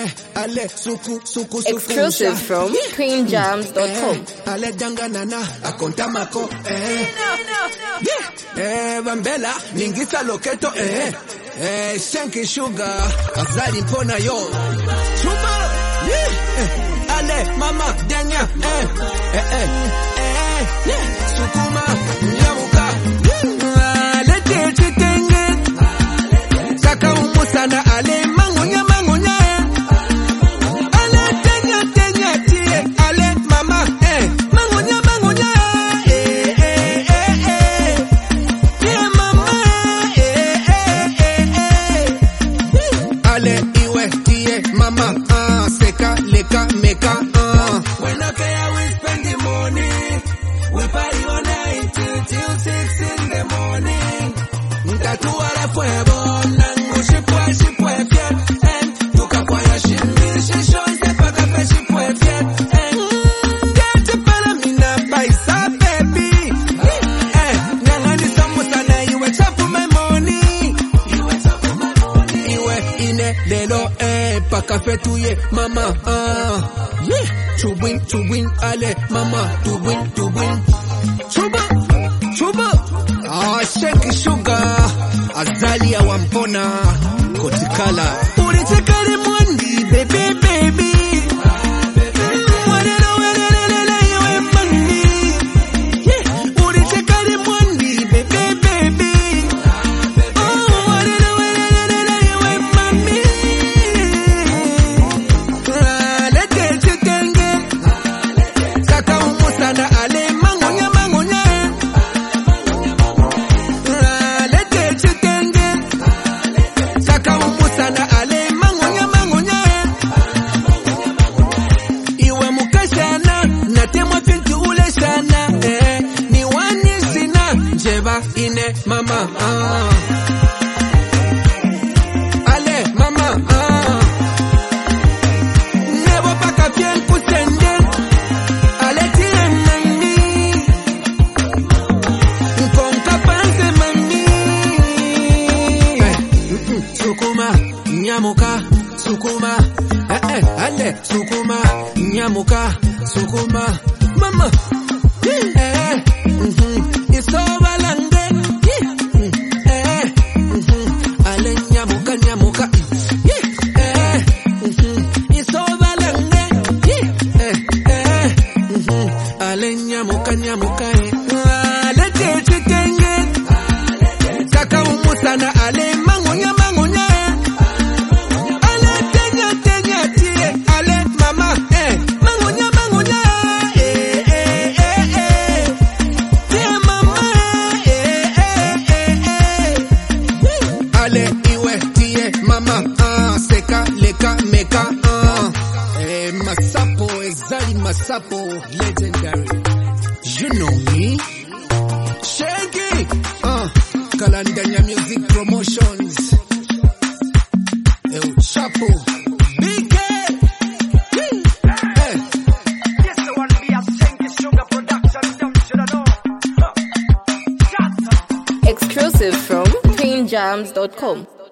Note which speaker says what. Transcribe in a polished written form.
Speaker 1: Ale suku
Speaker 2: Exclusive from queenjams.com.
Speaker 1: Ale danganana akontamako Vambela ningisa loketo Shanky Sugar Azali mpona yo Chuma Ale mama danya Sukuma nyamuka Ale chitenge Saka umusana ale mangunya Ale tenya tie ale mama mangunya mama Ale iwe tie mama seka leka meka When okay we spend the money we party all night till 6 in the morning Ntatuara fuego nangu shipwe fiat tukakwaya shimbi shishonze paka pe shipwe fiat Gete para mina paisa baby Nyangani samusa na iwe chapu my money Iwe ine lelo paka fetuye mama Chubwin ale mama tubwin Chuba Shanky Sugar Azali ya wampona Kotikala Urichekari mwandi baby Urichekari mwandi baby Lete chitenge Saka umusana ale mangunya Iwe mukashana natemwa fintu ule shana ni wani sina jeba ine mama Ale mama Nebo paka fien kusende Ale tire nani Nkonka panse mani Sukuma nyamuka Sukuma Ale sukuma nyamuka Sukuma mama Isobalande Ale nyamuka Isobalande Ale nyamuka Ale chitenge Saka umusana ale mangunya Ale tenya tie ale mama mangunya tie mama Ale iwe tie mama seka leka meka Masapo Ezali Masapo legendary you know me Shanky Kalandanya Music Promotions El Chapo BK
Speaker 3: Yes, the one be a Shanky Sugar production, don't you know?
Speaker 2: Exclusive from queenjams.com.